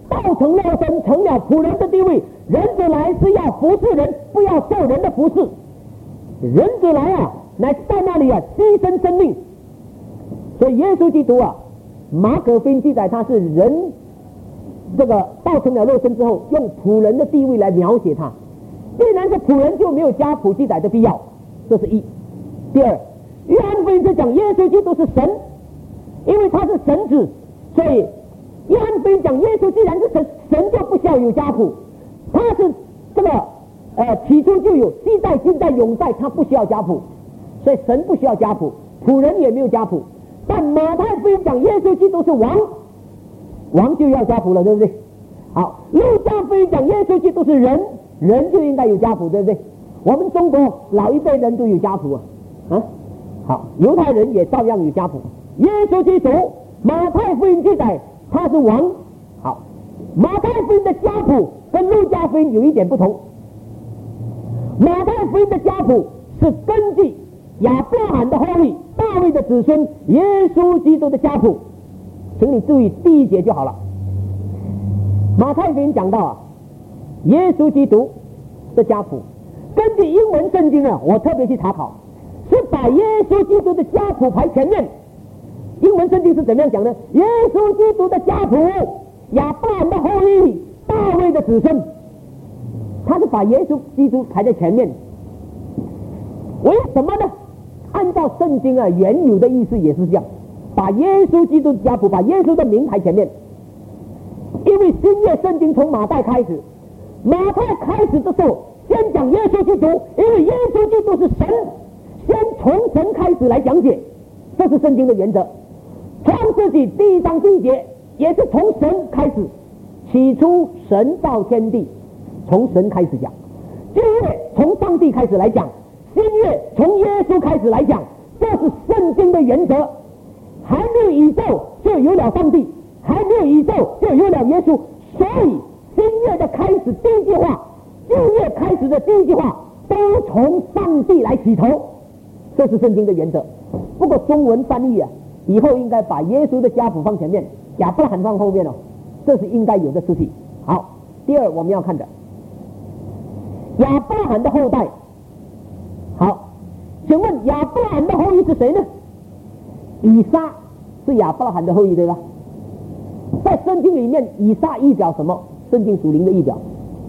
道成肉身，成了仆人的地位。人子来是要服侍人，不要受人的服侍。人子来啊，乃在那里啊牺牲生命。所以耶稣基督啊，马可福音记载他是人，这个道成了肉身之后，用仆人的地位来描写他。既然是仆人，就没有家谱记载的必要，这是一。第二，约翰福音是讲耶稣基督是神，因为他是神子，所以约翰福音讲耶稣既然是神，神就不需要有家谱。他是这个起初就有，昔在今在永在，他不需要家谱，所以神不需要家谱，仆人也没有家谱。但马太福音讲耶稣基督是王，王就要家谱了，对不对？好，路加福音讲耶稣基督是人，人就应该有家谱，对不对？我们中国老一辈人都有家谱啊，好，犹太人也照样有家谱。耶稣基督，马太福音记载他是王，好，马太福音的家谱跟路加福音有一点不同。马太福音的家谱是根据亚伯拉罕的后裔、大卫的子孙耶稣基督的家谱，请你注意第一节就好了。马太福音讲到耶稣基督的家谱，根据英文圣经我特别去查考，是把耶稣基督的家谱排前面。英文圣经是怎么样讲呢？耶稣基督的家谱，亚伯拉罕的后裔，大卫的子孙，他是把耶稣基督排在前面。为什么呢？按照圣经原有的意思也是这样，把耶稣基督的家谱，把耶稣的名排前面。因为新约圣经从马太开始，马太开始的时候先讲耶稣基督，因为耶稣基督是神，先从神开始来讲解，这是圣经的原则。创世纪第1章第1节也是从神开始，起初神造天地，从神开始讲。旧约从上帝开始来讲，新约从耶稣开始来讲，这是圣经的原则。还没有宇宙就有了上帝，还没有宇宙就有了耶稣，所以新约的开始第一句话，旧约开始的第一句话都从上帝来起头，这是圣经的原则。不过中文翻译以后应该把耶稣的家谱放前面，亚伯拉罕放后面这是应该有的事情。好，第二我们要看的亚伯拉罕的后代。好，请问亚伯拉罕的后裔是谁呢？以撒是亚伯拉罕的后裔，对吧？在圣经里面，以撒预表什么？圣经属灵的预表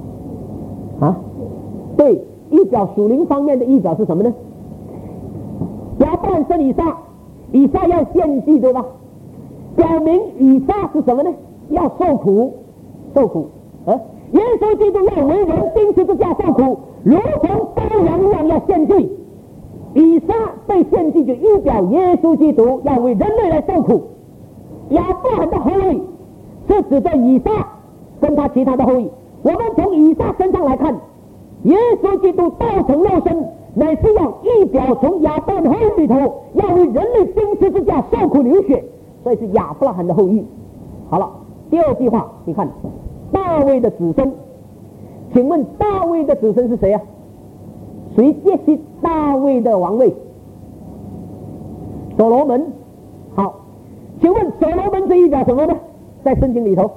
对，预表属灵方面的预表是什么呢？亚伯拉罕生以撒，以撒要献祭，对吧？表明以撒是什么呢？要受苦，耶稣基督要为人钉十字架受苦，如同羔羊一样要献祭。以撒被献祭就预表耶稣基督要为人类来受苦。亚伯拉罕的后裔是指的以撒跟他其他的后裔。我们从以撒身上来看，耶稣基督道成肉身，乃是要预表从亚伯拉罕的后裔里头要为人类钉十字架受苦流血，所以是亚伯拉罕的后裔。好了，第二句话你看，大卫的子孙，请问大卫的子孙是谁谁接续大卫的王位？所罗门。好，请问所罗门是预表什么呢？在圣经里头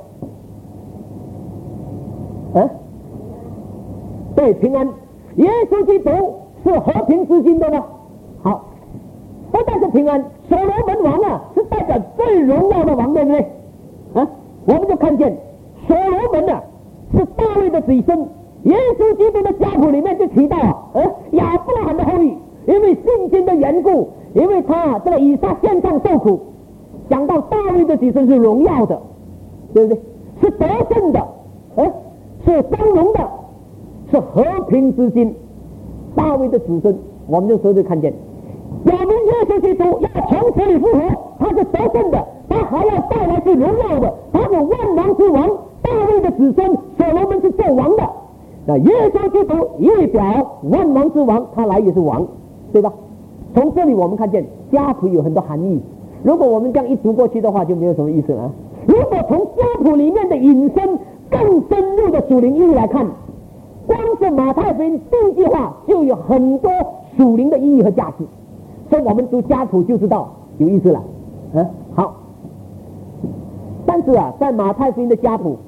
对，平安。耶稣基督是和平之君的呢。好，不但是平安，所罗门王是代表最荣耀的王，对不对？我们就看见所罗门是大卫的子孙。耶稣基督的家谱里面就提到亚伯拉罕的后裔，因为信心的缘故，因为他这个以撒献上受苦，讲到大卫的子孙是荣耀的，对不对？是得胜的，是光荣的，是和平之君。大卫的子孙，我们就所以看见，表明耶稣基督要从死里复活，他是得胜的，他还要带来是荣耀的，他是万王之王。大卫的子孙所罗门是做王的。那耶稣基督预表万王之王，他来也是王，对吧？从这里我们看见家谱有很多含义，如果我们这样一读过去的话，就没有什么意思了。如果从家谱里面的引申更深入的属灵意义来看，光是马太福音第一句话就有很多属灵的意义和价值，所以我们读家谱就知道有意思了。好，但是在马太福音的家谱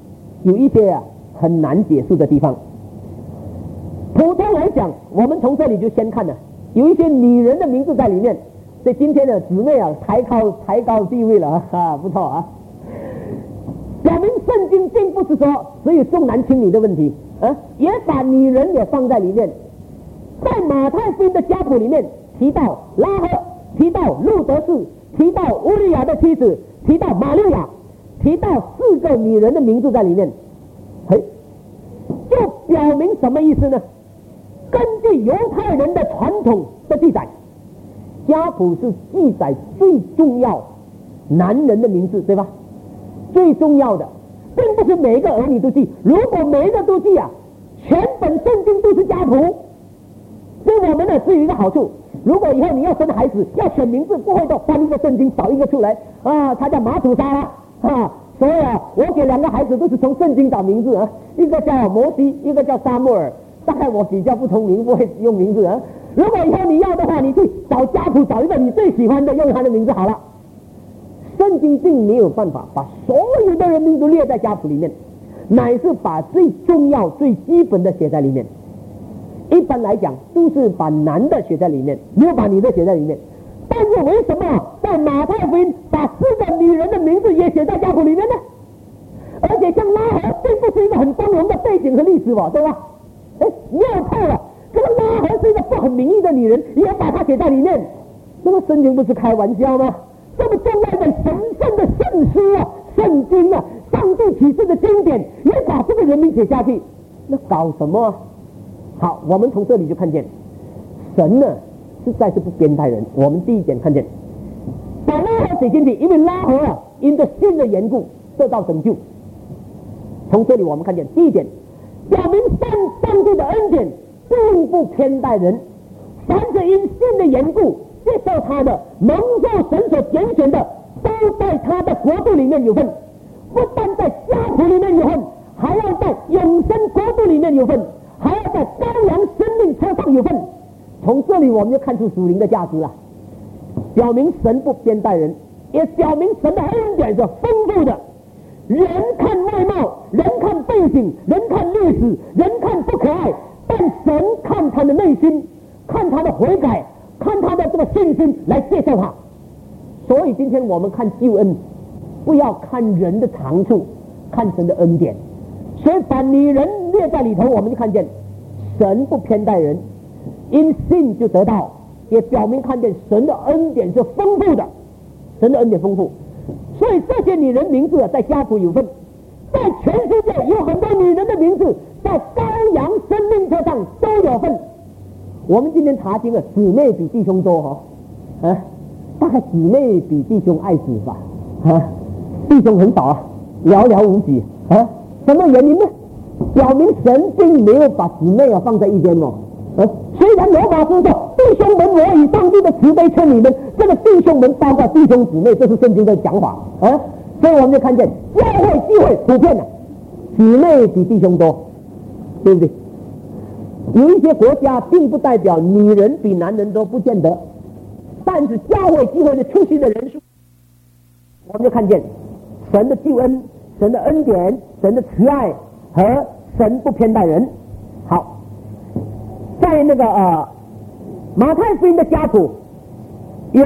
有一些很难解释的地方。普通来讲，我们从这里就先看了，有一些女人的名字在里面。所以今天的姊妹抬高地位了不错啊。表明圣经并不是说只有重男轻女的问题，也把女人也放在里面。在马太福音的家谱里面提到拉合，提到路德士，提到乌利亚的妻子，提到玛利亚，提到4个女人的名字在里面，就表明什么意思呢？根据犹太人的传统的记载，家谱是记载最重要男人的名字，对吧？最重要的，并不是每一个儿女都记。如果每一个都记全本圣经都是家谱。所以我们呢是有一个好处，如果以后你要生孩子要选名字，不会的翻一个圣经找一个出来他叫马土沙所以我给2个孩子都是从圣经找名字一个叫摩西，一个叫撒母耳。大概我比较不聪明，不会用名字如果以后你要的话，你去找家谱找一个你最喜欢的，用他的名字好了。圣经并没有办法把所有的人名都列在家谱里面，乃是把最重要最基本的写在里面。一般来讲都是把男的写在里面，没有把女的写在里面。但是为什么在马太福音把4个女人的名字也写在家谱里面呢？而且像拉合并不是一个很光荣的背景和历史对吧？妙透了，这个拉合是一个不很名誉的女人，也把她写在里面。那么圣经不是开玩笑吗？这么重要的神圣的圣书圣经上帝启示的经典，也把这个人名写下去，那搞什么好，我们从这里就看见神呢实在是不偏待人。我们第一点看见把拉合写进去，因为拉合因着信的缘故得到拯救。从这里我们看见第一点，表明上帝的恩典并不偏待人，凡是因信的缘故接受他的，蒙受神所拣选的，都在他的国度里面有份。不但在家谱里面有份，还要在永生国度里面有份，还要在羔羊生命车上有份。从这里我们就看出属灵的价值表明神不偏待人，也表明神的恩典是丰富的。人看外貌，人看背景，人看历史，人看不可爱，但神看他的内心，看他的悔改，看他的这个信心来介绍他。所以今天我们看救恩，不要看人的长处，看神的恩典。所以把女人列在里头，我们就看见神不偏待人，因信就得到，也表明看见神的恩典是丰富的，神的恩典丰富。所以这些女人名字在家谱有份，在全世界有很多女人的名字在羔羊生命册上都有份。我们今天查经姊妹比弟兄多大概姊妹比弟兄爱子吧弟兄很少寥寥无几什么原因呢？表明神并没有把姊妹放在一边虽然罗马书说弟兄们，我以上帝的慈悲劝你们，这个弟兄们包括弟兄姊妹，这是圣经的讲法所以我们就看见教会聚会普遍姊妹比弟兄多，对不对？有一些国家并不代表女人比男人多，不见得，但是教会聚会的出席的人数，我们就看见神的救恩，神的恩典，神的慈爱和神不偏待人。好，在那个马太福音的家谱有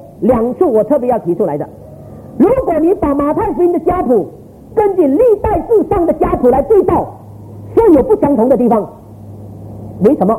2处我特别要提出来的。如果你把马太福音的家谱根据历代志上的家谱来对照，是有不相同的地方。为什么？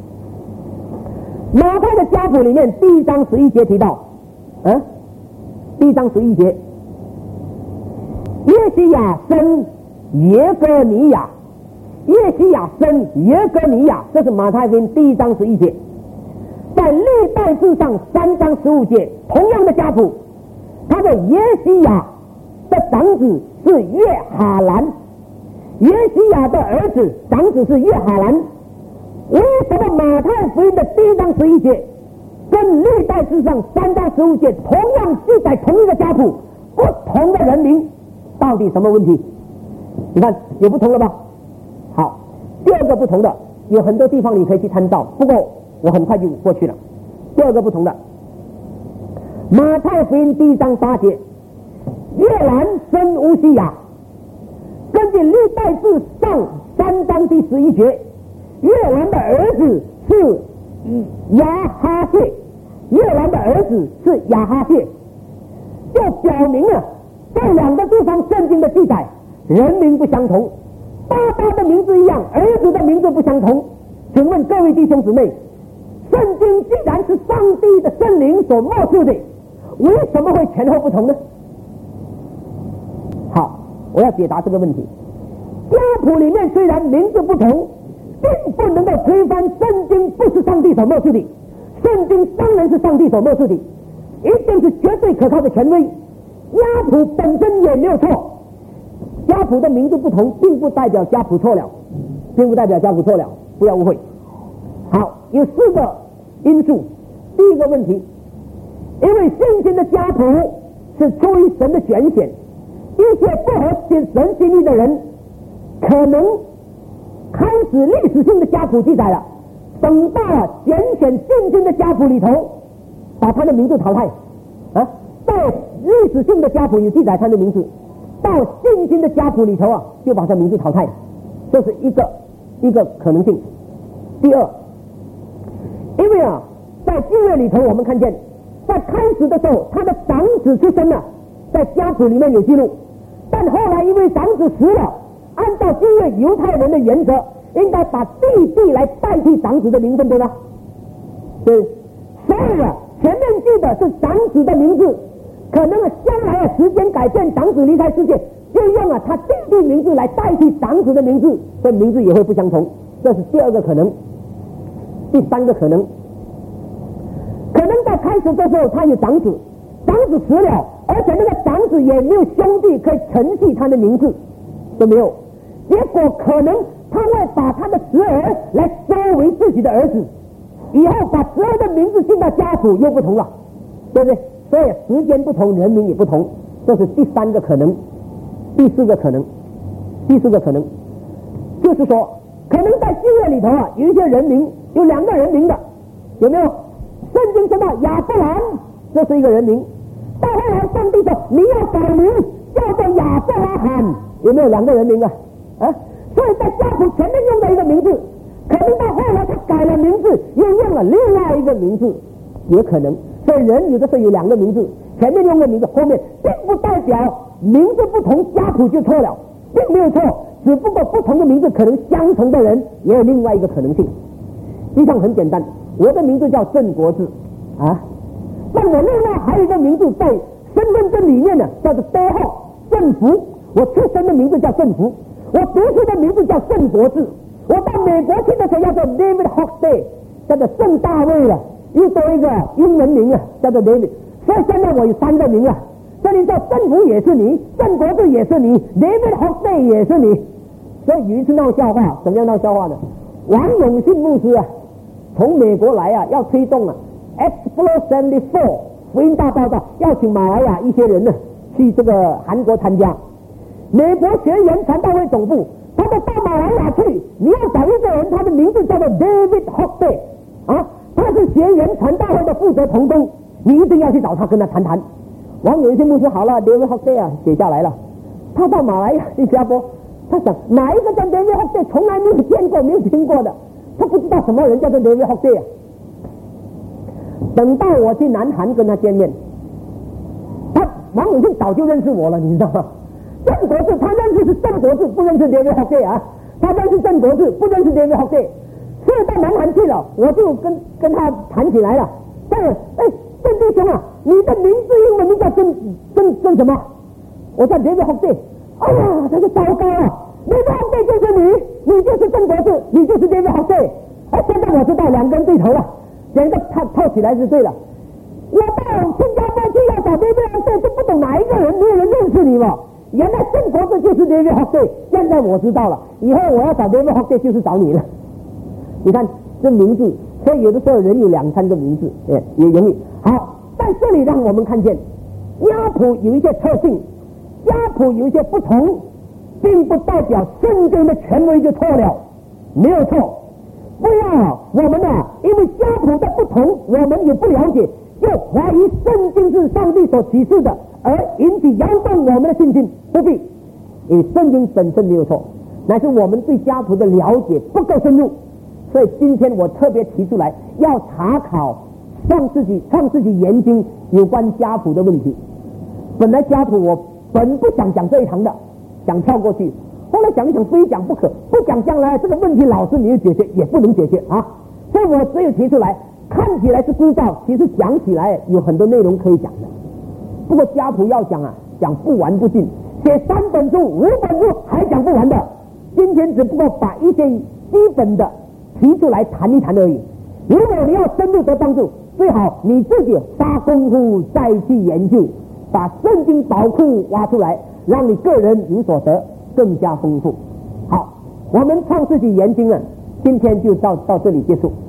马太的家谱里面第1章11节提到第1章11节，耶西亚生耶哥尼亚，耶西亚生耶哥尼亚，这是马太福音第1章11节。在历代志上3章15节同样的家谱，他的耶西亚的长子是约哈兰，耶西亚的儿子长子是约哈兰。为什么马太福音的第1章11节跟历代志上3章15节同样记载同一个家谱，不同的人名，到底什么问题？你看有不同了吧？好，第2个不同的，有很多地方你可以去参照，不过我很快就过去了。第2个不同的，马太福音第1章8节，约兰生乌西雅，跟根据历代志上3章第11节，约兰的儿子是亚哈谢，约兰的儿子是亚哈谢，就表明了这两个地方圣经的记载人名不相同，爸爸的名字一样，儿子的名字不相同。请问各位弟兄姊妹，圣经既然是上帝的圣灵所默示的，为什么会前后不同呢？好，我要解答这个问题。家谱里面虽然名字不同，并不能够推翻圣经不是上帝所默示的，圣经当然是上帝所默示的，一定是绝对可靠的权威。家谱本身也没有错，家谱的名字不同，并不代表家谱错了，并不代表家谱错了，不要误会。好，有4个因素。第一个问题，因为圣经的家谱是出于神的拣选，一些不合神心意的人可能开始历史性的家谱记载了，等到拣选圣经的家谱里头把他的名字淘汰啊，到历史性的家谱有记载他的名字，到圣经的家谱里头啊就把他名字淘汰，这是一个可能性。第二，因为啊在旧约里头我们看见在开始的时候他的长子出生了，在家谱里面有记录，但后来因为长子死了，按照旧约犹太人的原则，应该把弟弟来代替长子的名分，对吧？对，所以啊前面记的是长子的名字，可能将来时间改变，长子离开世界，就用他弟弟名字来代替长子的名字，这名字也会不相同，这是第二个可能。第三个可能，可能在开始的时候他有长子，长子死了，而且那个长子也没有兄弟可以承继他的名字，都没有，结果可能他会把他的侄儿来收为自己的儿子，以后把侄儿的名字进到家谱又不同了，对不对？所以时间不同，人名也不同，这是第三个可能。第四个可能就是说，可能在旧约里头啊有一些人名，有2个人名的，有没有？圣经说到亚伯兰，这是一个人名，到后来上帝说你要改名叫做亚伯拉罕，有没有2个人名啊？所以在家谱前面用的一个名字，可能到后来他改了名字又用了另外一个名字，也可能。所以人有的时候有2个名字，前面用个名字，后面并不代表名字不同家谱就错了，并没有错，只不过不同的名字可能相同的人也有另外一个可能性。实际上很简单，我的名字叫郑国志啊，但我另外还有一个名字在身份证里面呢，叫做多号郑福，我出生的名字叫郑福，我读书的名字叫郑国志，我到美国去的时候叫做 David Hockday， 叫做郑大卫了，又多一个英文名啊，叫做 David， 所以现在我有3个名了，这里叫郑福也是你，郑国志也是你， David Hockday 也是你。所以有一次闹笑话，怎么样闹笑话呢？王永信牧师啊从美国来啊，要推动Explore 74福音大报道，邀请马来亚一些人呢去这个韩国参加。美国学员传道会总部，他们到马来亚去，你要找一个人，他的名字叫做 David Hockday 啊，他是学员传道会的负责同工，你一定要去找他跟他谈谈。王永信牧师好了 David Hockday 啊写下来了，他到马来亚新加坡，他想哪一个叫 David Hockday 从来没有见过没有听过的，他不知道什么人叫做 David Hockday 啊。等到我去南韩跟他见面，王永信早就认识我了，你知道吗？郑国志他认识是郑国志，不认识 David Hockday 啊，他认识郑国志，不认识 David Hockday， 所以到南韩去了，我就跟他谈起来了。但是郑弟兄啊，你的名字英文名叫郑什么？我叫 David Hockday。哎呀，这个糟糕啊 ！David Hockday 就是你就是郑国志，你就是 David Hockday。现在我知道2个人对头了，两个套起来就对了。我到新加坡去要找 David Hockday， 都不懂哪一个人，没有人认识你了。原来郑国志就是 David Hockday， 现在我知道了，以后我要找 David Hockday 就是找你了。你看这名字，所以有的时候人有2、3个名字，也容易。好，在这里让我们看见家谱有一些特性，家谱有一些不同，并不代表圣经的权威就错了，没有错。不要我们因为家谱的不同，我们也不了解，就怀疑圣经是上帝所启示的，而引起摇动我们的信心，不必。 因为圣经本身没有错，乃是我们对家谱的了解不够深入，所以今天我特别提出来要查考创世纪研经有关家谱的问题。本来家谱我本不想讲这一堂的，想跳过去，后来讲一讲非讲不可，不讲将来这个问题老师你解决也不能解决啊，所以我只有提出来，看起来是枯燥，其实讲起来有很多内容可以讲的。不过家谱要讲啊，讲不完不尽，写3本书5本书还讲不完的。今天只不过把一些基本的提出来谈一谈而已。如果你要深入得帮助，最好你自己花功夫再去研究，把圣经宝库挖出来，让你个人有所得，更加丰富。好，我们创世纪研经啊，今天就到这里结束。